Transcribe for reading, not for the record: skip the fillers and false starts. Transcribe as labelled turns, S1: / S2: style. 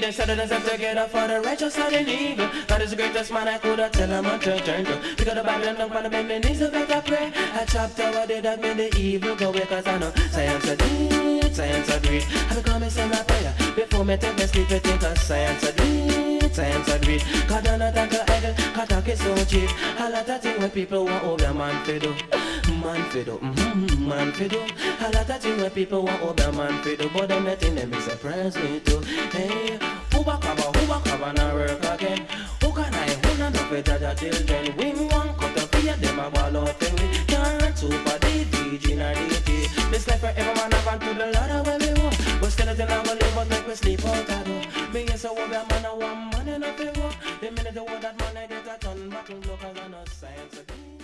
S1: them set themselves together for the righteous or the evil. God is the greatest man I could have tell him on to turn to. Pick up the Bible and don't bend my knees, so better pray. A chapter what did that made the evil go away, cause I know science a deed, science a greed. I become a say my prayer before me take my sleep, I think of science a deed, science a greed. Cause I not talk idle, cause talk is so cheap. A lot of things when people want over man for do. Man for do, man for do. A lot of things when people want over man for do. But them nothing them surprise me too. Hey, who back up and work again? Who can I hold on to better the children? We want cut up here, them a ball out and we can't super DG or DT. This life for everyone have on to the Lord where we want. But still it's not gonna live but make we sleep out of door. Me yes a over man a one man in a favor. The minute the word that man I get a ton back and block as a no science.